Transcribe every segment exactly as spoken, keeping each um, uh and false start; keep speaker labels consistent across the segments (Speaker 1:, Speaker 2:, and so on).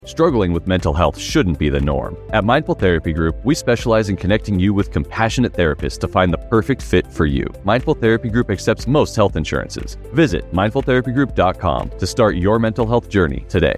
Speaker 1: Struggling with mental health shouldn't be the norm. At Mindful Therapy Group, we specialize in connecting you with compassionate therapists to find the perfect fit for you. Mindful Therapy Group accepts most health insurances. Visit mindful therapy group dot com to start your mental health journey today.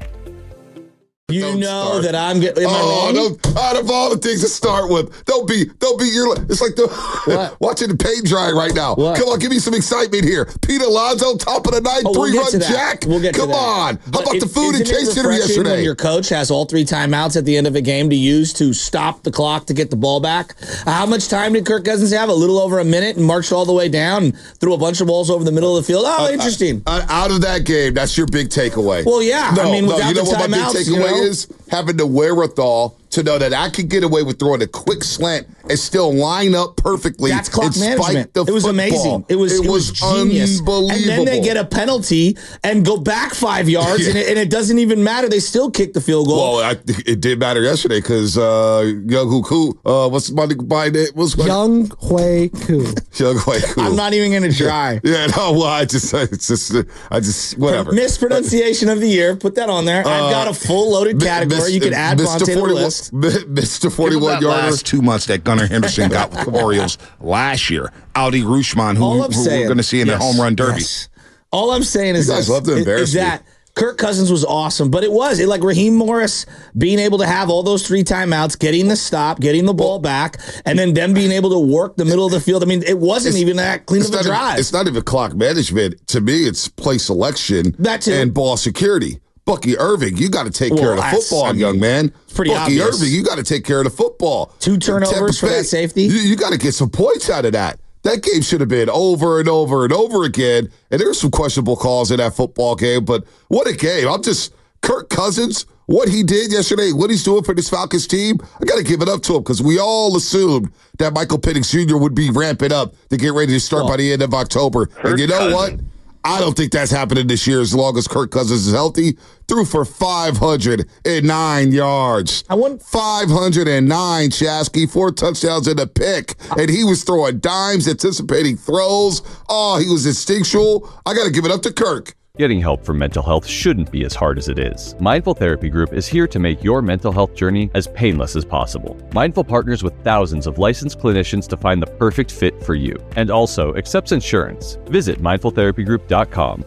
Speaker 2: You
Speaker 3: Don't
Speaker 2: know
Speaker 3: start.
Speaker 2: that I'm getting. Am I
Speaker 3: Oh,
Speaker 2: wrong?
Speaker 3: don't, out of all the things to start with, don't be, don't be. You're, it's like the
Speaker 2: What?
Speaker 3: watching the paint dry right now.
Speaker 2: What?
Speaker 3: Come on, give me some excitement here. Pete Alonso, top of the ninth,
Speaker 2: Oh, we'll
Speaker 3: three
Speaker 2: get
Speaker 3: run
Speaker 2: to that.
Speaker 3: jack.
Speaker 2: We'll get to
Speaker 3: Come
Speaker 2: that.
Speaker 3: on.
Speaker 2: But
Speaker 3: How about
Speaker 2: it-
Speaker 3: the food and
Speaker 2: isn't it
Speaker 3: Chase Center
Speaker 2: refreshing
Speaker 3: yesterday?
Speaker 2: when your coach has all three timeouts at the end of a game to use to stop the clock to get the ball back? How much time did Kirk Cousins have? A little over a minute, and marched all the way down and threw a bunch of balls over the middle of the field. Oh, interesting.
Speaker 3: Uh, out of that game, that's your big takeaway.
Speaker 2: Well, yeah.
Speaker 3: No,
Speaker 2: I mean,
Speaker 3: no,
Speaker 2: without
Speaker 3: you know
Speaker 2: the
Speaker 3: what my
Speaker 2: timeouts,
Speaker 3: big
Speaker 2: you
Speaker 3: takeaway
Speaker 2: know?
Speaker 3: is? Having the wherewithal to know that I could get away with throwing a quick slant and still line up perfectly.
Speaker 2: That's clock
Speaker 3: and spike
Speaker 2: management.
Speaker 3: The
Speaker 2: It was
Speaker 3: football.
Speaker 2: amazing. It was, it was genius.
Speaker 3: unbelievable.
Speaker 2: And then they get a penalty and go back five yards,
Speaker 3: Yeah.
Speaker 2: and, it, and it doesn't even matter. They still kick the field goal.
Speaker 3: Well, I, it did matter yesterday because uh, Young Hoo Koo, uh, what's my by name? What's my
Speaker 4: Young Hui Koo.
Speaker 3: Young Hoo Koo.
Speaker 2: I'm not even going to try.
Speaker 3: Yeah, no, well, I just, it's just, I just, whatever.
Speaker 2: Mispronunciation of the year. Put that on there. I've got a full loaded
Speaker 3: Mi-
Speaker 2: category.
Speaker 3: Mis-
Speaker 2: You could add
Speaker 3: Mister
Speaker 2: Vontae to the
Speaker 3: forty-one
Speaker 2: list.
Speaker 3: Mi- Mister
Speaker 5: Give him
Speaker 3: forty-one
Speaker 5: that
Speaker 3: yarder.
Speaker 5: last two months that Gunnar Henderson got with the Orioles last year. Aldi Rushman, who,
Speaker 2: All I'm
Speaker 5: who we're
Speaker 2: saying-
Speaker 5: going to see in
Speaker 2: Yes,
Speaker 5: the home run derby.
Speaker 2: yes. All I'm saying is
Speaker 3: You guys
Speaker 2: this,
Speaker 3: love to
Speaker 2: is-
Speaker 3: embarrass
Speaker 2: is
Speaker 3: me.
Speaker 2: that Kirk Cousins was awesome, but it was it like Raheem Morris being able to have all those three timeouts, getting the stop, getting the ball back, and then them being able to work the middle of the field. I mean, it wasn't
Speaker 3: It's-
Speaker 2: even that clean
Speaker 3: It's
Speaker 2: of a
Speaker 3: not,
Speaker 2: drive.
Speaker 3: even, it's not even clock management. To me, it's play selection
Speaker 2: That too.
Speaker 3: and ball security. Bucky Irving, you got to take care
Speaker 2: Well,
Speaker 3: of the
Speaker 2: that's-
Speaker 3: football,
Speaker 2: I mean,
Speaker 3: young man.
Speaker 2: it's pretty
Speaker 3: Bucky
Speaker 2: obvious.
Speaker 3: Irving, you got to take care of the football.
Speaker 2: Two turnovers
Speaker 3: Tampa
Speaker 2: for that
Speaker 3: Bay,
Speaker 2: safety?
Speaker 3: You, you got to get some points out of that. That game should have been over and over and over again. And there were some questionable calls in that football game, but what a game. I'm just, Kirk Cousins, what he did yesterday, what he's doing for this Falcons team, I got to give it up to him because we all assumed that Michael Penix Junior would be ramping up to get ready to start
Speaker 2: Well,
Speaker 3: by the end of October. And you know what? I don't think that's happening this year as long as Kirk Cousins is healthy. Threw for five hundred nine yards.
Speaker 2: I want
Speaker 3: five hundred nine, Chasky, four touchdowns and a pick. And he was throwing dimes, anticipating throws. Oh, he was instinctual. I got to give it up to Kirk.
Speaker 1: Getting help for mental health shouldn't be as hard as it is. Mindful Therapy Group is here to make your mental health journey as painless as possible. Mindful partners with thousands of licensed clinicians to find the perfect fit for you, and also accepts insurance. Visit mindful therapy group dot com.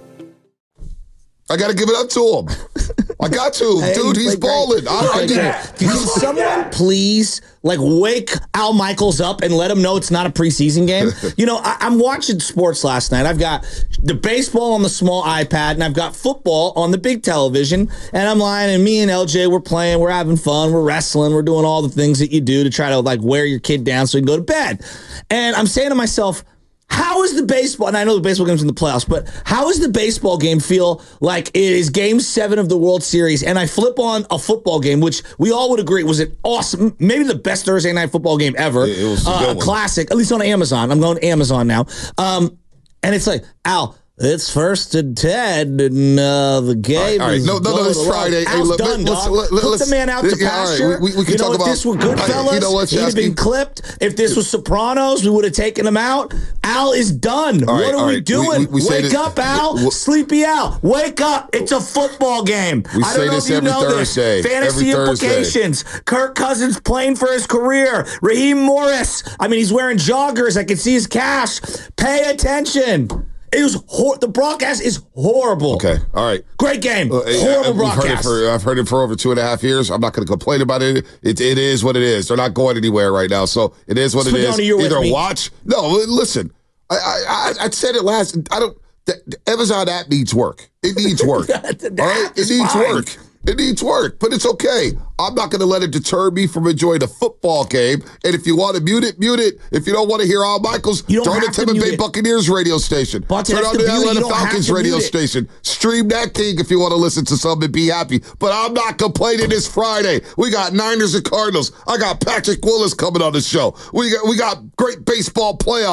Speaker 3: I got to give it up to him. I got to.
Speaker 2: Hey,
Speaker 3: Dude,
Speaker 2: he
Speaker 3: he's
Speaker 2: played great.
Speaker 3: balling.
Speaker 2: He
Speaker 3: I, I
Speaker 2: played
Speaker 3: did-
Speaker 2: great. Can someone please like wake Al Michaels up and let him know it's not a preseason game? You know, I, I'm watching sports last night. I've got the baseball on the small iPad and I've got football on the big television. And I'm lying, and me and L J, we're playing, we're having fun, we're wrestling, we're doing all the things that you do to try to like wear your kid down so he can go to bed. And I'm saying to myself, how is the baseball, and I know the baseball game's in the playoffs, but how does the baseball game feel like it is game seven of the World Series, and I flip on a football game, which we all would agree was an awesome, maybe the best Thursday night football game ever.
Speaker 3: It was a
Speaker 2: uh,
Speaker 3: good
Speaker 2: a
Speaker 3: one.
Speaker 2: classic, at least on Amazon. I'm going to Amazon now. Um, and it's like, Al, it's first and ten, and uh, the game
Speaker 3: All right, all right.
Speaker 2: is
Speaker 3: No, no, no,
Speaker 2: blowing
Speaker 3: it's
Speaker 2: along.
Speaker 3: Friday. Hey,
Speaker 2: Al's
Speaker 3: look,
Speaker 2: done,
Speaker 3: let's-
Speaker 2: dog.
Speaker 3: let-
Speaker 2: Put
Speaker 3: let's-
Speaker 2: the man out to
Speaker 3: yeah, all right,
Speaker 2: pasture.
Speaker 3: we- we- we can
Speaker 2: you know,
Speaker 3: talk
Speaker 2: if
Speaker 3: about-
Speaker 2: this were
Speaker 3: Hey,
Speaker 2: Goodfellas,
Speaker 3: you know what,
Speaker 2: he'd have been
Speaker 3: Chasky?
Speaker 2: clipped. If this was Sopranos, we would have taken him out. Al is done.
Speaker 3: All right,
Speaker 2: what are
Speaker 3: all
Speaker 2: we
Speaker 3: right.
Speaker 2: doing?
Speaker 3: We- we- we say
Speaker 2: Wake
Speaker 3: this-
Speaker 2: up, Al.
Speaker 3: we-
Speaker 2: Sleepy Al. Wake up. It's a football game.
Speaker 3: We
Speaker 2: I
Speaker 3: say
Speaker 2: don't know
Speaker 3: this
Speaker 2: if you
Speaker 3: every
Speaker 2: know
Speaker 3: Thursday.
Speaker 2: this. Fantasy
Speaker 3: Every Thursday.
Speaker 2: implications. Kirk Cousins playing for his career. Raheem Morris. I mean, he's wearing joggers. I can see his cash. Pay attention. It was hor- the broadcast is horrible.
Speaker 3: Okay, all right.
Speaker 2: Great game.
Speaker 3: Uh,
Speaker 2: Horrible
Speaker 3: We've heard it
Speaker 2: broadcast.
Speaker 3: for, I've heard it for over two and a half years. I'm not going to complain about it. it. It is what it is. They're not going anywhere right now, so it is what it is.
Speaker 2: Spadoni, you're with
Speaker 3: Either
Speaker 2: me.
Speaker 3: watch. No, listen. I, I I I said it last. I don't. The, the Amazon app needs work. It needs work.
Speaker 2: The
Speaker 3: all right,
Speaker 2: app
Speaker 3: it
Speaker 2: is
Speaker 3: needs
Speaker 2: fine.
Speaker 3: work. It needs work, but it's okay. I'm not going to let it deter me from enjoying a football game. And if you want to mute it, mute it. If you don't want to hear Al Michaels,
Speaker 2: You don't
Speaker 3: turn the
Speaker 2: have to
Speaker 3: Tampa
Speaker 2: mute
Speaker 3: Bay
Speaker 2: it.
Speaker 3: Buccaneers radio station.
Speaker 2: But
Speaker 3: turn
Speaker 2: that's
Speaker 3: on
Speaker 2: the
Speaker 3: the
Speaker 2: beauty. You
Speaker 3: Atlanta
Speaker 2: don't have
Speaker 3: Falcons
Speaker 2: to
Speaker 3: radio
Speaker 2: mute it.
Speaker 3: station. Stream that king if you want to listen to some and be happy. But I'm not complaining this Friday. We got Niners and Cardinals. I got Patrick Willis coming on the show. We got we got great baseball playoffs.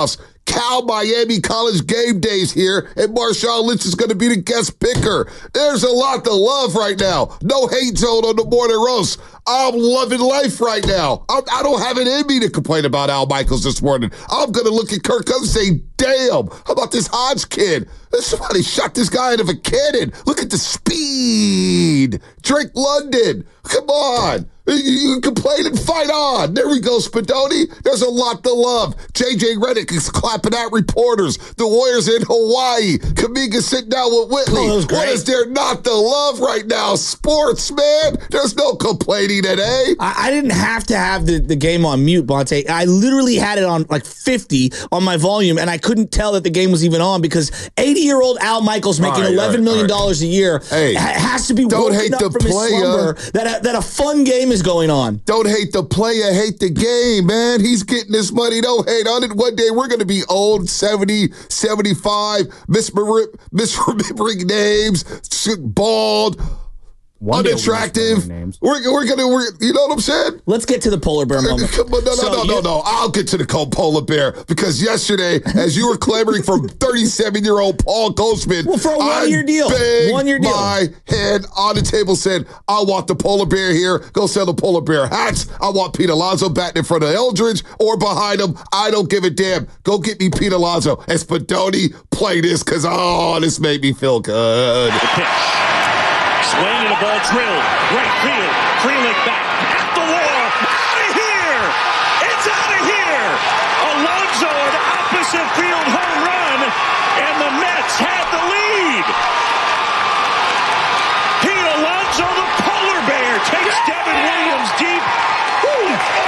Speaker 3: Cal Miami College game days here, and Marshawn Lynch is going to be the guest picker. There's a lot to love right now. No hate zone on the morning roast. I'm loving life right now. I, I don't have it in me to complain about Al Michaels this morning. I'm going to look at Kirk Cousins and say, damn, how about this Hodge kid? Somebody shot this guy out of a cannon. Look at the speed. Drake London. Come on. You, you complain and fight on. There we go, Spadoni. There's a lot to love. J J Redick is clapping at reporters. The Warriors in Hawaii. Kaminga sitting down with Whitley.
Speaker 2: Oh,
Speaker 3: what is there not to love right now? Sports, man. There's no complaining today.
Speaker 2: I, I didn't have to have the, the game on mute, Bonte. I literally had it on like fifty on my volume, and I couldn't tell that the game was even on because eighty-year-old Al Michaels making
Speaker 3: All right,
Speaker 2: eleven million
Speaker 3: all right, all
Speaker 2: dollars a year
Speaker 3: Hey,
Speaker 2: ha- has to be
Speaker 3: don't
Speaker 2: woken
Speaker 3: hate
Speaker 2: up
Speaker 3: the
Speaker 2: from his
Speaker 3: player.
Speaker 2: slumber that a, that a fun game is going on.
Speaker 3: Don't hate the player, hate the game, man. He's getting his money. Don't hate on it. One day we're going to be old, seventy, seventy-five, misremembering, misremembering names, bald,
Speaker 4: One day we'll be
Speaker 3: unattractive.
Speaker 4: misremembering names.
Speaker 3: We're, we're going to, we're, you know what I'm saying?
Speaker 2: Let's get to the polar bear moment.
Speaker 3: Come on, no, no,
Speaker 2: So
Speaker 3: no, no,
Speaker 2: you-
Speaker 3: no. I'll get to the cold polar bear because yesterday, as you were clamoring for thirty-seven-year-old Paul Goldsmith,
Speaker 2: Well, for a
Speaker 3: I
Speaker 2: one-year deal.
Speaker 3: banged
Speaker 2: One-year deal.
Speaker 3: my head on the table, said, I want the polar bear here. Go sell the polar bear hats. I want Pete Alonso batting in front of Eldridge or behind him. I don't give a damn. Go get me Pete Alonso. And Spadoni, play this because, oh, this made me feel good.
Speaker 6: Swing and a ball drilled. Right field. Freelick back. At the wall. Out of here! It's out of here! Alonso, an opposite field home run, and the Mets had the lead. Pete Alonso, the polar bear, takes Devin Williams deep. Woo.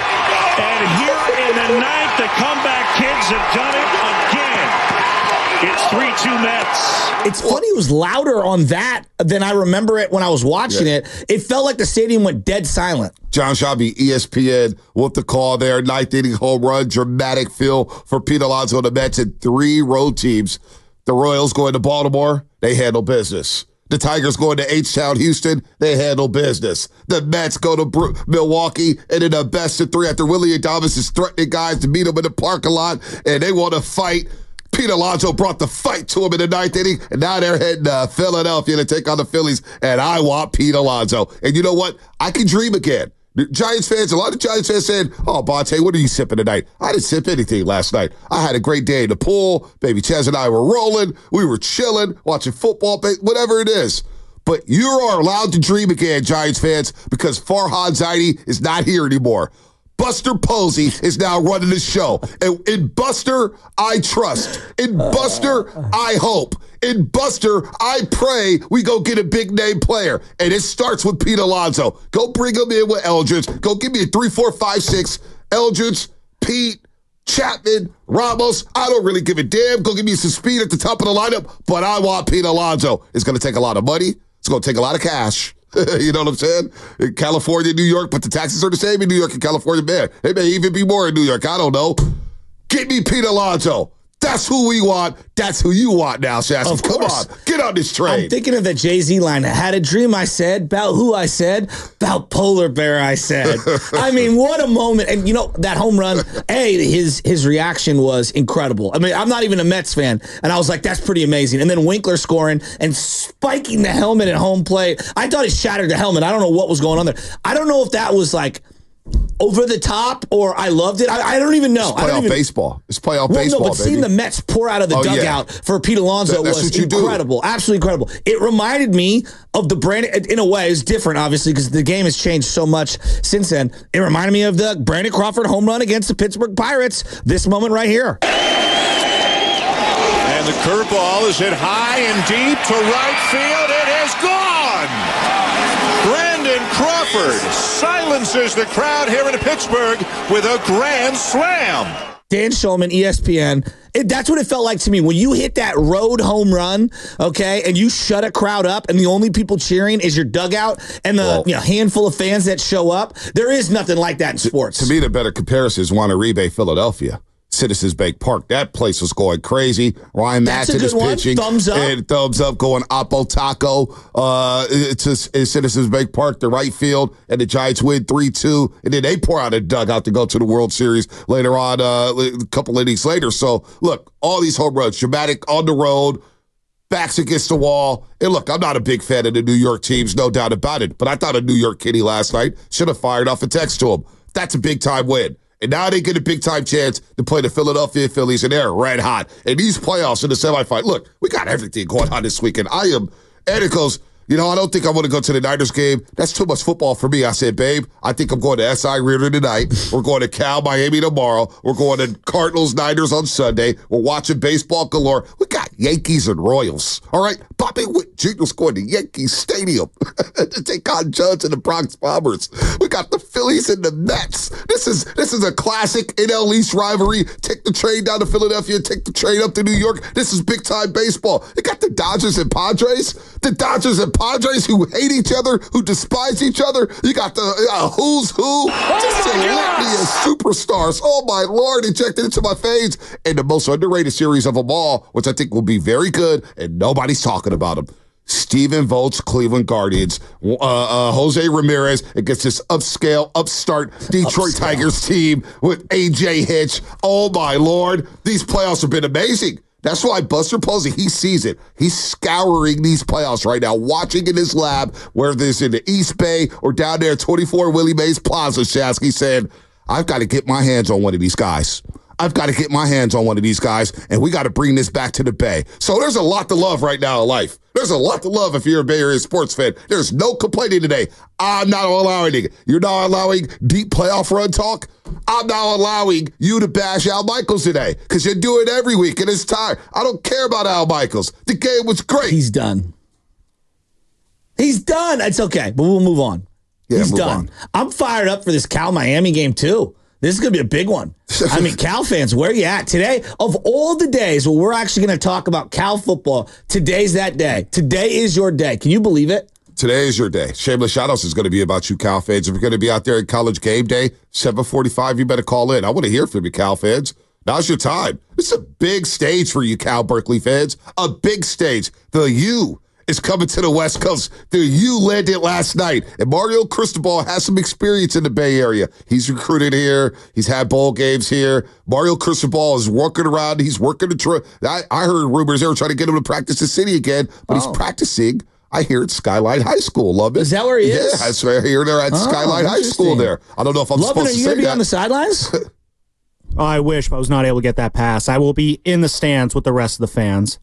Speaker 6: And here in the ninth, the comeback kids have done it again. It's three two Mets.
Speaker 2: It's funny, it was louder on that than I remember it when I was watching
Speaker 3: Yeah.
Speaker 2: it. It felt like the stadium went dead silent.
Speaker 3: John Shabby, E S P N, with the call there. Ninth inning home run, dramatic feel for Pete Alonso and the Mets and three road teams. The Royals going to Baltimore, they handle business. The Tigers going to H-Town, Houston, they handle business. The Mets go to Bru- Milwaukee, and in a best of three after Willie Adames is threatening guys to meet him in the parking lot, and they want to fight. Pete Alonso brought the fight to him in the ninth inning, and now they're heading to Philadelphia to take on the Phillies, and I want Pete Alonso. And you know what? I can dream again. The Giants fans, a lot of Giants fans said, oh, Bonte, what are you sipping tonight? I didn't sip anything last night. I had a great day in the pool. Baby Chaz and I were rolling. We were chilling, watching football, whatever it is. But you are allowed to dream again, Giants fans, because Farhad Zaidi is not here anymore. Buster Posey is now running the show. And in Buster, I trust. In Buster, I hope. In Buster, I pray we go get a big name player. And it starts with Pete Alonso. Go bring him in with Eldridge. Go give me a three, four, five, six. Eldridge, Pete, Chapman, Ramos. I don't really give a damn. Go give me some speed at the top of the lineup. But I want Pete Alonso. It's going to take a lot of money. It's going to take a lot of cash. You know what I'm saying? In California, New York, but the taxes are the same in New York and California. Man, they may even be more in New York. I don't know. Get me Pete Alonso. That's who we want. That's who you want now, Shasta.
Speaker 2: Of
Speaker 3: Come
Speaker 2: course.
Speaker 3: on. Get on this train.
Speaker 2: I'm thinking of the Jay-Z line. I had a dream, I said. About who I said. About polar bear, I said. I mean, what a moment. And, you know, that home run, A, his his reaction was incredible. I mean, I'm not even a Mets fan. And I was like, that's pretty amazing. And then Winkler scoring and spiking the helmet at home plate. I thought he shattered the helmet. I don't know what was going on there. I don't know if that was like over the top or I loved it. I, I don't even know.
Speaker 3: It's
Speaker 2: I don't
Speaker 3: playoff
Speaker 2: even,
Speaker 3: baseball. It's playoff
Speaker 2: well,
Speaker 3: baseball,
Speaker 2: no, but
Speaker 3: baby.
Speaker 2: seeing the Mets pour out of the
Speaker 3: Oh, yeah.
Speaker 2: dugout for Pete Alonso
Speaker 3: That- that's
Speaker 2: was
Speaker 3: what you do.
Speaker 2: incredible. Absolutely incredible. It reminded me of the Brandon, in a way, it's different, obviously, because the game has changed so much since then. It reminded me of the Brandon Crawford home run against the Pittsburgh Pirates, this moment right here.
Speaker 6: And the curveball is hit high and deep to right field. It is gone. Brandon Crawford silences the crowd here in Pittsburgh with a grand slam.
Speaker 2: Dan Shulman, E S P N. It, that's what it felt like to me. When you hit that road home run, okay, and you shut a crowd up, and the only people cheering is your dugout and the
Speaker 3: Well,
Speaker 2: you know handful of fans that show up, there is nothing like that in sports.
Speaker 3: To me, the better comparison is Juan Uribe, Philadelphia. Citizens Bank Park. That place was going crazy. Ryan
Speaker 2: That's a
Speaker 3: Matson
Speaker 2: good
Speaker 3: is
Speaker 2: one.
Speaker 3: pitching.
Speaker 2: Thumbs up.
Speaker 3: And thumbs up going Oppo Taco uh, to Citizens Bank Park, the right field, and the Giants win three two. And then they pour out a dugout to go to the World Series later on, uh, a couple innings later. So, look, all these home runs, dramatic on the road, backs against the wall. And look, I'm not a big fan of the New York teams, no doubt about it. But I thought a New York Kitty last night should have fired off a text to him. That's a big-time win. And now they get a big-time chance to play the Philadelphia Phillies, and they're red hot. And these playoffs in the semifinal, look, we got everything going on this weekend. I am, and it goes, you know, I don't think I want to go to the Niners game. That's too much football for me. I said, babe, I think I'm going to S I Reardon tonight. We're going to Cal Miami tomorrow. We're going to Cardinals Niners on Sunday. We're watching baseball galore. We got Yankees and Royals. All right. Bobby Witt Junior's going to Yankee Stadium to take on Judge and the Bronx Bombers. We got the Phillies and the Mets. This is this is a classic N L East rivalry. Take the train down to Philadelphia. Take the train up to New York. This is big-time baseball. You got the Dodgers and Padres. The Dodgers and Padres who hate each other, who despise each other. You got the uh, who's who, just a litany of superstars. Oh, my Lord, injected into my veins. And the most underrated series of them all, which I think will be very good, and nobody's talking about them. Stephen Vogt's Cleveland Guardians, uh, uh, Jose Ramirez against this upscale, upstart Detroit upscale. Tigers team with A J Hitch. Oh, my Lord. These playoffs have been amazing. That's why Buster Posey, he sees it. He's scouring these playoffs right now, watching in his lab, whether it's in the East Bay or down there at twenty-four Willie Mays Plaza, Shasky said, I've got to get my hands on one of these guys. I've got to get my hands on one of these guys, and we got to bring this back to the Bay. So there's a lot to love right now in life. There's a lot to love if you're a Bay Area sports fan. There's no complaining today. I'm not allowing it. You're not allowing deep playoff run talk. I'm not allowing you to bash Al Michaels today because you do it every week, and it's time. I don't care about Al Michaels. The game was great.
Speaker 2: He's done. He's done. It's okay, but we'll move on.
Speaker 3: Yeah,
Speaker 2: He's
Speaker 3: move
Speaker 2: done.
Speaker 3: on.
Speaker 2: I'm fired up for this Cal-Miami game, too. This is going to be a big one. I mean, Cal fans, where are you at? Today, of all the days where we're actually going to talk about Cal football, today's that day. Today is your day. Can you believe it?
Speaker 3: Today is your day. Shameless shout-outs is going to be about you, Cal fans. If you're going to be out there at College Game Day, seven forty-five, you better call in. I want to hear from you, Cal fans. Now's your time. It's a big stage for you, Cal Berkeley fans. A big stage. The U is coming to the West Coast. The U landed last night. And Mario Cristobal has some experience in the Bay Area. He's recruited here. He's had bowl games here. Mario Cristobal is working around. He's working the trip. I, I heard rumors they were trying to get him to practice the city again, but oh. he's practicing. I hear it's Skyline High School. Love it.
Speaker 2: Is that where he is?
Speaker 3: Yeah, I swear I hear they're at oh, Skyline High School there. I don't know if I'm
Speaker 2: Lovin',
Speaker 3: supposed to say
Speaker 2: that. Are you going to be
Speaker 3: that.
Speaker 2: on the sidelines?
Speaker 4: Oh, I wish, but I was not able to get that pass. I will be in the stands with the rest of the fans.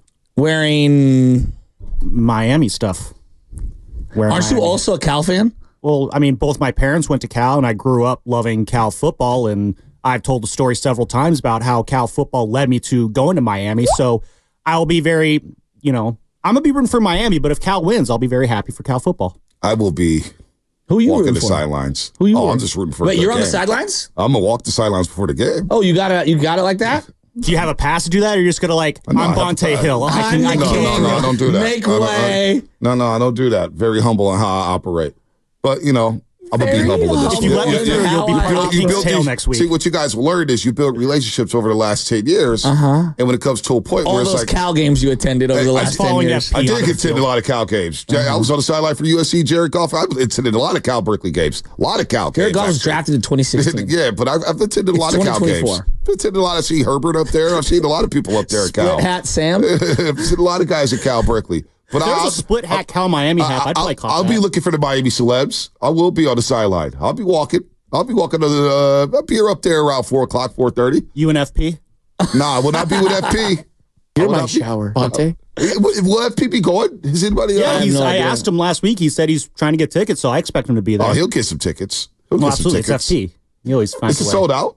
Speaker 2: Wearing
Speaker 4: Miami stuff.
Speaker 2: Wearing Aren't Miami. You also a Cal fan?
Speaker 4: Well, I mean, both my parents went to Cal, and I grew up loving Cal football, and I've told the story several times about how Cal football led me to going to Miami. So I'll be very, you know, I'm going to be rooting for Miami, but if Cal wins, I'll be very happy for Cal football.
Speaker 3: I will be
Speaker 2: Who are you
Speaker 3: walking
Speaker 2: rooting
Speaker 3: the
Speaker 2: for?
Speaker 3: sidelines.
Speaker 2: Who are you
Speaker 3: oh,
Speaker 2: rooting
Speaker 3: I'm just rooting for
Speaker 2: Wait, you're
Speaker 3: game.
Speaker 2: on the sidelines?
Speaker 3: I'm going to walk the sidelines before the game.
Speaker 2: Oh, you got it You got it like that?
Speaker 4: Do you have a pass to do that, or you're just going to like,
Speaker 3: No,
Speaker 4: I'm Bonte Hill. I
Speaker 2: I'm
Speaker 4: can, I
Speaker 2: the
Speaker 4: can.
Speaker 3: no, no, no, I don't do that.
Speaker 2: Make
Speaker 3: I don't-
Speaker 2: way.
Speaker 3: I- no, no, I don't do that. Very humble in how I operate. But, you know, I'm going to be
Speaker 2: Very
Speaker 3: humble in this.
Speaker 4: If you let me
Speaker 2: humble.
Speaker 4: through, you'll be
Speaker 2: How I-
Speaker 4: part of the King's
Speaker 3: build
Speaker 4: Tail
Speaker 3: these-
Speaker 4: next week.
Speaker 3: See, what you guys will learn is you build relationships over the last ten years. Uh-huh. And when it comes to a point
Speaker 2: All
Speaker 3: where it's
Speaker 2: those
Speaker 3: like,
Speaker 2: Cal games you attended over
Speaker 3: Hey,
Speaker 2: the
Speaker 3: I'm
Speaker 2: last ten
Speaker 4: following
Speaker 2: years.
Speaker 4: that
Speaker 3: I did
Speaker 4: on the
Speaker 3: attend
Speaker 4: field.
Speaker 3: a lot of Cal games. I was on the sideline for U S C, Jared Goff. I've attended a lot of Cal Berkeley games. A lot of Cal games.
Speaker 2: Jared Goff was
Speaker 3: actually.
Speaker 2: drafted in twenty sixteen.
Speaker 3: Yeah, but I've, I've attended a
Speaker 2: It's
Speaker 3: lot of Cal
Speaker 2: twenty
Speaker 3: games.
Speaker 2: twenty-four.
Speaker 3: I've attended a lot. I've seen Herbert up there. I've seen a lot of people up there at Cal.
Speaker 2: Split hat Sam.
Speaker 3: I've seen a lot of guys at Cal Berkeley. But
Speaker 4: If there
Speaker 3: I'll,
Speaker 4: was a split hat Cal Miami hat, I'd
Speaker 3: I'll,
Speaker 4: play cop
Speaker 3: I'll be
Speaker 4: that.
Speaker 3: looking for the Miami celebs. I will be on the sideline. I'll be walking. I'll be walking to the, uh, I'll be up there around four o'clock, four thirty.
Speaker 4: U N F P?
Speaker 3: Nah, I will not be with F P.
Speaker 2: You're
Speaker 3: I will
Speaker 2: my
Speaker 3: not be-
Speaker 2: shower. Bonte.
Speaker 3: Will will F P be going? Is anybody?
Speaker 4: Yeah,
Speaker 3: uh,
Speaker 4: he's,
Speaker 2: no
Speaker 4: I
Speaker 2: idea.
Speaker 4: asked him last week. He said he's trying to get tickets, so I expect him to be there.
Speaker 3: Oh, he'll get some tickets. He'll
Speaker 4: well,
Speaker 3: get some
Speaker 4: absolutely. It's
Speaker 3: tickets.
Speaker 4: F P. He always finds
Speaker 3: Is it
Speaker 4: a way.
Speaker 3: sold out?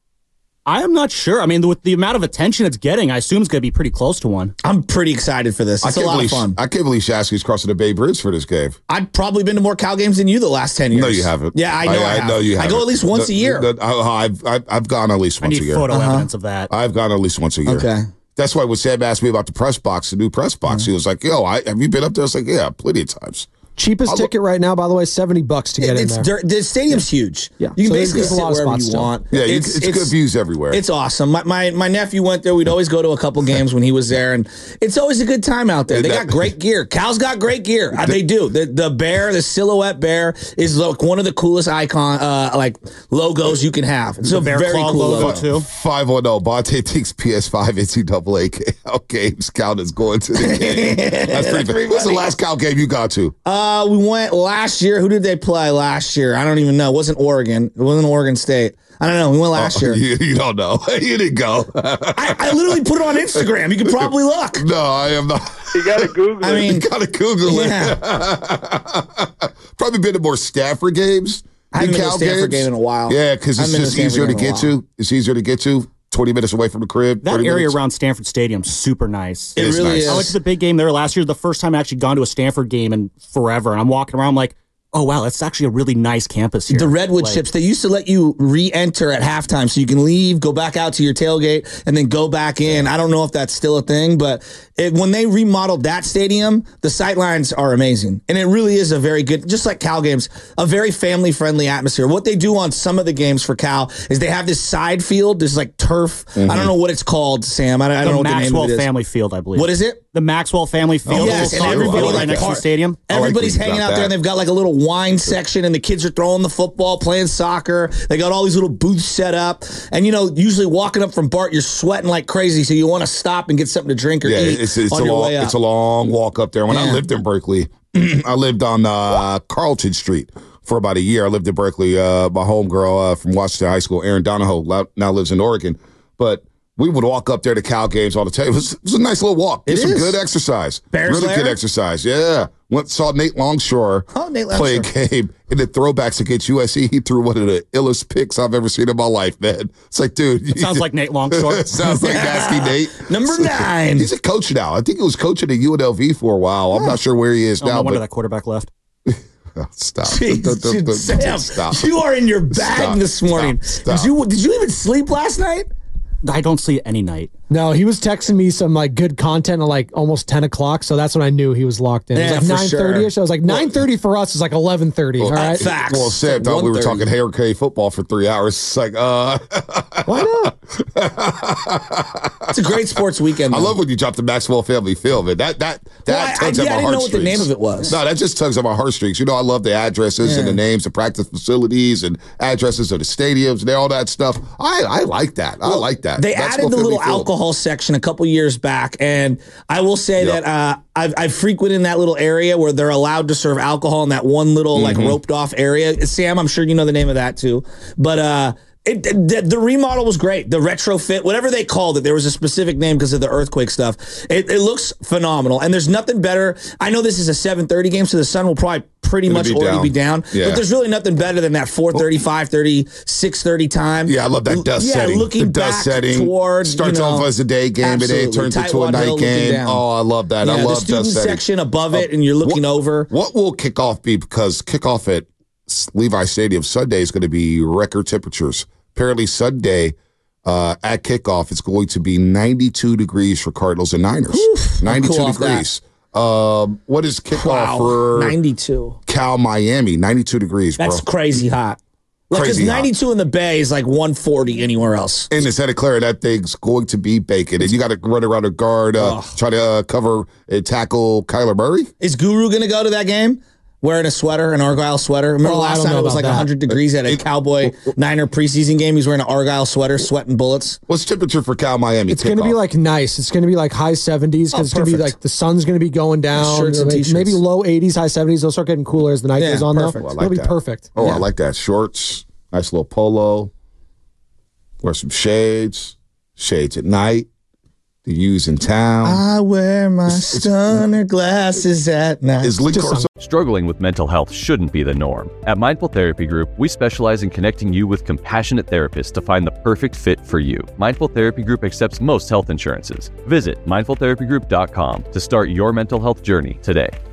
Speaker 4: I am not sure. I mean, with the amount of attention it's getting, I assume it's going to be pretty close to one.
Speaker 2: I'm pretty excited for this. It's a
Speaker 3: I can't
Speaker 2: lot
Speaker 3: believe
Speaker 2: of fun.
Speaker 3: I can't believe Shasky's crossing the Bay Bridge for this game.
Speaker 2: I've probably been to more Cal games than you the last ten years.
Speaker 3: No, you haven't.
Speaker 2: Yeah, I know. I,
Speaker 3: I,
Speaker 2: have.
Speaker 3: know you
Speaker 2: I
Speaker 3: haven't.
Speaker 2: go at least once
Speaker 3: The-
Speaker 2: a year.
Speaker 3: the- I, I've, I've I've gone at least
Speaker 4: I
Speaker 3: once
Speaker 4: need
Speaker 3: a year.
Speaker 4: photo
Speaker 2: Uh-huh.
Speaker 4: evidence of that.
Speaker 3: I've gone at least once a year.
Speaker 2: Okay.
Speaker 3: That's why when Sam asked me about the press box, the new press box, he was like, "Yo, I, have you been up there?" I was like, "Yeah, plenty of times."
Speaker 7: Cheapest ticket right now, by the way, seventy bucks to get
Speaker 2: it's
Speaker 7: in there.
Speaker 2: Dirt, the stadium's
Speaker 7: yeah.
Speaker 2: huge.
Speaker 7: Yeah.
Speaker 2: You can
Speaker 7: So
Speaker 2: basically
Speaker 7: there's a
Speaker 2: sit
Speaker 7: lot of
Speaker 2: wherever
Speaker 7: spots
Speaker 2: you
Speaker 7: still.
Speaker 2: want.
Speaker 3: Yeah, you, it's, it's good views everywhere.
Speaker 2: It's awesome. My, my my nephew went there. We'd always go to a couple games when he was there, and it's always a good time out there. They got great gear. Cal's got great gear. Uh, they do. The the bear, the silhouette bear, is like one of the coolest icon uh, like logos you can have. It's a
Speaker 4: Bear
Speaker 2: very
Speaker 4: Claw
Speaker 2: cool
Speaker 4: logo,
Speaker 2: logo.
Speaker 4: too.
Speaker 3: five one zero. Bonte thinks P S five N C double A games count as going to the game. That's pretty funny. What's the last Cal game you got to?
Speaker 2: Uh, we went last year. Who did they play last year? I don't even know. It wasn't Oregon. It wasn't Oregon State. I don't know. We went last year.
Speaker 3: You, you don't know. You didn't go.
Speaker 2: I, I literally put it on Instagram. You could probably look.
Speaker 3: No, I am not.
Speaker 8: You got to Google
Speaker 2: I
Speaker 8: it.
Speaker 2: mean,
Speaker 3: You gotta Google
Speaker 2: yeah.
Speaker 3: it. Probably been to more Stafford games.
Speaker 2: I haven't
Speaker 3: than
Speaker 2: been to a
Speaker 3: Cal
Speaker 2: Stanford
Speaker 3: games.
Speaker 2: game in a while.
Speaker 3: Yeah, because
Speaker 2: I
Speaker 3: it's
Speaker 2: haven't been to
Speaker 3: just
Speaker 2: Stanford
Speaker 3: easier to
Speaker 2: game in a
Speaker 3: get to. It's easier to get to. Twenty minutes away from the crib.
Speaker 4: That
Speaker 3: thirty
Speaker 4: area
Speaker 3: minutes.
Speaker 4: around Stanford Stadium's super nice.
Speaker 2: It
Speaker 3: It's
Speaker 2: really
Speaker 3: nice.
Speaker 2: is.
Speaker 4: I went to the big game there last year. The first time I actually gone to a Stanford game in forever, and I'm walking around I'm like, oh wow, that's actually a really nice campus here.
Speaker 2: The Redwood
Speaker 4: Like,
Speaker 2: chips, they used to let you re-enter at halftime so you can leave, go back out to your tailgate, and then go back in. I don't know if that's still a thing, but it, when they remodeled that stadium, the sightlines are amazing. And it really is a very good, just like Cal games, a very family-friendly atmosphere. What they do on some of the games for Cal is they have this side field, this like turf. I don't know what it's called, Sam. I, I don't
Speaker 4: the
Speaker 2: know what
Speaker 4: Maxwell
Speaker 2: the name of it is.
Speaker 4: Family Field, I believe.
Speaker 2: What is it?
Speaker 4: The Maxwell Family Field.
Speaker 2: Yes,
Speaker 4: a
Speaker 2: and
Speaker 4: little soccer
Speaker 2: everybody
Speaker 4: field
Speaker 2: like
Speaker 4: right next to
Speaker 2: par-
Speaker 4: the stadium.
Speaker 2: Everybody's
Speaker 3: what you
Speaker 2: hanging
Speaker 3: got
Speaker 2: out there, and
Speaker 3: that.
Speaker 2: they've got like a little wine section, and the kids are throwing the football, playing soccer. They got all these little booths set up, and you know, usually walking up from Bart, you're sweating like crazy, so you want to stop and get something to drink or
Speaker 3: Yeah,
Speaker 2: eat
Speaker 3: it's, it's
Speaker 2: on
Speaker 3: a
Speaker 2: your
Speaker 3: long
Speaker 2: way up.
Speaker 3: it's a long walk up there. When I
Speaker 2: Yeah.
Speaker 3: lived in Berkeley, I lived on uh, Carlton Street for about a year. I lived in Berkeley. Uh, my homegirl uh, from Washington High School, Erin Donahoe, lo- now lives in Oregon. But we would walk up there to Cal games all the time. It was, it was a nice little walk.
Speaker 2: It
Speaker 3: Did some
Speaker 2: is.
Speaker 3: good exercise.
Speaker 2: Bears
Speaker 3: really
Speaker 2: Lair?
Speaker 3: good exercise. Yeah. Went saw Nate Longshore
Speaker 2: Oh, Nate
Speaker 3: play a
Speaker 2: Longshore.
Speaker 3: game in the throwbacks against U S C. He threw one of the illest picks I've ever seen in my life, man. It's like, dude.
Speaker 4: It sounds like Nate Longshore.
Speaker 3: Sounds like Nasty Nate.
Speaker 2: Number nine.
Speaker 3: He's a coach now. I think he was coaching at U N L V for a while. I'm not sure where he is
Speaker 4: Oh, no
Speaker 3: now.
Speaker 4: wonder
Speaker 3: But
Speaker 4: that quarterback left.
Speaker 3: stop.
Speaker 2: Jeez,
Speaker 3: Don't- don't- don't-
Speaker 2: Sam,
Speaker 3: stop.
Speaker 2: you are in your bag
Speaker 3: Stop.
Speaker 2: this morning.
Speaker 3: Stop.
Speaker 2: Did you did you even sleep last night?
Speaker 4: I don't see it any night.
Speaker 7: No, he was texting me some like good content at like almost ten o'clock, so that's when I knew he was locked in.
Speaker 2: Yeah,
Speaker 7: it was
Speaker 2: for
Speaker 7: like nine thirty ish.
Speaker 2: sure.
Speaker 7: I was like nine thirty for us is like eleven thirty. All right,
Speaker 2: Facts.
Speaker 3: Well, Sam thought we were
Speaker 2: one thirty.
Speaker 3: talking Hurricane football for three hours. It's like, uh,
Speaker 7: why not?
Speaker 2: It's a great sports weekend.
Speaker 3: I
Speaker 2: though.
Speaker 3: love when you drop the Maxwell Family Film. Man. That that that
Speaker 2: Well, I-
Speaker 3: tugs
Speaker 2: I-
Speaker 3: at
Speaker 2: yeah,
Speaker 3: my
Speaker 2: I didn't know what the
Speaker 3: heartstrings.
Speaker 2: name of it was.
Speaker 3: No, that just tugs at my heartstrings. You know, I love the addresses and the names, the practice facilities, and addresses of the stadiums and all that stuff. I I like that. I like that.
Speaker 2: They
Speaker 3: Maxwell
Speaker 2: added the
Speaker 3: Family
Speaker 2: little
Speaker 3: Field.
Speaker 2: alcohol section a couple years back, and I will say
Speaker 3: Yep.
Speaker 2: that uh, I've, I've frequented that little area where they're allowed to serve alcohol in that one little
Speaker 3: Mm-hmm.
Speaker 2: like roped off area. Sam, I'm sure you know the name of that too, but uh, it, the, the remodel was great. The retrofit, whatever they called it, there was a specific name because of the earthquake stuff. It, it looks phenomenal, and there's nothing better. I know this is a seven thirty game, so the sun will probably pretty
Speaker 3: It'll
Speaker 2: much
Speaker 3: be
Speaker 2: already
Speaker 3: down.
Speaker 2: be down.
Speaker 3: Yeah.
Speaker 2: But there's really nothing better than that four thirty, five thirty, six thirty time.
Speaker 3: Yeah, I love that dust
Speaker 2: yeah,
Speaker 3: setting.
Speaker 2: looking
Speaker 3: the dust
Speaker 2: back
Speaker 3: setting
Speaker 2: toward
Speaker 3: starts
Speaker 2: you know,
Speaker 3: off as a day game and then it
Speaker 2: absolutely.
Speaker 3: turns into a
Speaker 2: Tightwad
Speaker 3: night
Speaker 2: Hill looking
Speaker 3: game.
Speaker 2: down.
Speaker 3: Oh, I love that.
Speaker 2: Yeah,
Speaker 3: I
Speaker 2: the
Speaker 3: love
Speaker 2: student
Speaker 3: dust setting.
Speaker 2: section above it, and you're looking
Speaker 3: what,
Speaker 2: over.
Speaker 3: What will kickoff be? Because kickoff at Levi Stadium Sunday is going to be record temperatures. Apparently Sunday uh, at kickoff it's going to be ninety-two degrees for Cardinals and Niners. ninety-two
Speaker 2: cool off
Speaker 3: degrees. Um, what is kickoff
Speaker 2: Wow,
Speaker 3: for
Speaker 2: ninety-two.
Speaker 3: Cal Miami? ninety-two degrees, bro.
Speaker 2: That's crazy hot. Like, because
Speaker 3: Crazy hot.
Speaker 2: ninety-two in the Bay is like one forty anywhere else.
Speaker 3: In the Santa Clara, that thing's going to be bacon. And you got to run around a guard, uh, try to uh, cover and tackle Kyler Murray.
Speaker 2: Is Guru going to go to that game wearing a sweater, an Argyle sweater? Remember
Speaker 7: Oh, I
Speaker 2: last
Speaker 7: don't
Speaker 2: time
Speaker 7: know
Speaker 2: it was
Speaker 7: about
Speaker 2: like
Speaker 7: that.
Speaker 2: one hundred degrees at a Cowboy Niner preseason game? He's wearing an Argyle sweater, sweating bullets.
Speaker 3: What's temperature for Cal Miami?
Speaker 7: It's going to be
Speaker 3: kickoff?
Speaker 7: like nice. It's going to be like high seventies because
Speaker 2: Oh,
Speaker 7: it's going to be
Speaker 2: perfect.
Speaker 7: like the sun's going to be going down.
Speaker 2: Shirts and
Speaker 7: Maybe-
Speaker 2: t-shirts.
Speaker 7: Maybe low eighties, high seventies. They'll start getting cooler as the night
Speaker 2: Yeah,
Speaker 7: goes on.
Speaker 2: perfect.
Speaker 7: Though
Speaker 3: Oh, I like
Speaker 7: it'll be
Speaker 3: that.
Speaker 7: perfect.
Speaker 3: Oh,
Speaker 2: Yeah.
Speaker 3: I like that. Shorts, nice little polo. Wear some shades. Shades at night. To use in town.
Speaker 2: I wear my stunner glasses at night.
Speaker 3: Is Lee Corso?
Speaker 1: Struggling with mental health shouldn't be the norm. At Mindful Therapy Group, we specialize in connecting you with compassionate therapists to find the perfect fit for you. Mindful Therapy Group accepts most health insurances. Visit mindful therapy group dot com to start your mental health journey today.